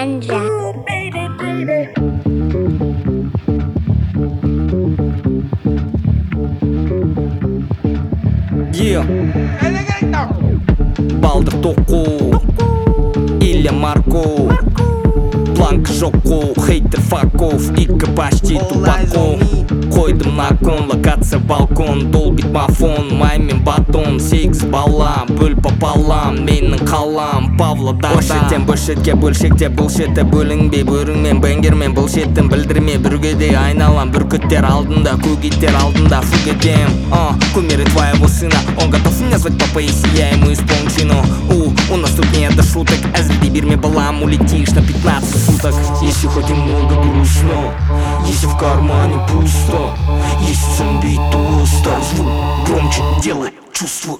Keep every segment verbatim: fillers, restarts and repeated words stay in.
Ganja. Yeah. Балдыр тоқу Илья Марко Бланк жоқу Хейтер факов Икі почти тупаков Қойдым на кон Локация балкон Долбит мафон Маймен батон Сегіз бала Бөл пополам Менің қалам Павлодарда Бөлшеттен бөлшетке бөлшекте Бұлшетті бөлінбей Бөріңмен бәңгермен Бұлшеттін білдірме Бүргеде айналам Бүркіттер алдында Көгиттер алдында Фугедем а, Кумиры твоего сына Он готов меня звать папа Если я ему исполню чину У, у нас тут нет до шуток Әзілдей берме балам Улетишь на пятнадцать суток Если хоть немного грустно Если в кармане пусто Если цимбей толсто Звук громче делай чувствую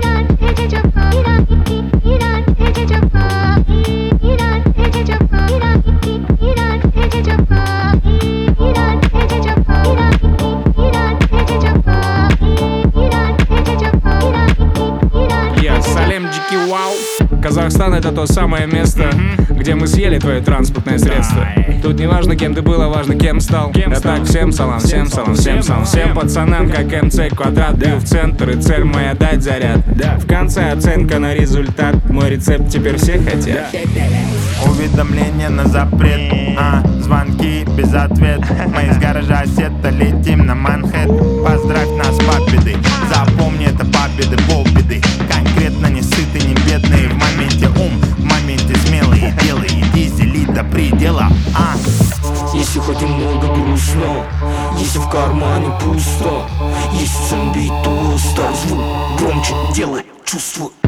Салем Дикий Вау. Казахстан — это то самое место, mm-hmm. где мы съели твое транспортное средство. Тут не важно, кем ты был, а важно, кем стал. Кем да стал? Так, всем салам, всем салам, всем салам. Всем пацанам, как МЦ квадрат. Бью в центр, и цель моя дать заряд. Да. В конце оценка на результат. Мой рецепт теперь все хотят. Уведомление на запрет, а, звонки без ответ. Мы из гаража сета летим на Манхэттен. Поздравь нас с победой. Запомни, это победы, полбеды. Конкретно не сыты, не бедные. В моменте ум, в моменте смелые. Делай, дизели до предела, а. Если хоть немного грустно Если в кармане пусто Если цимбей толсто Звук громче делай чувствую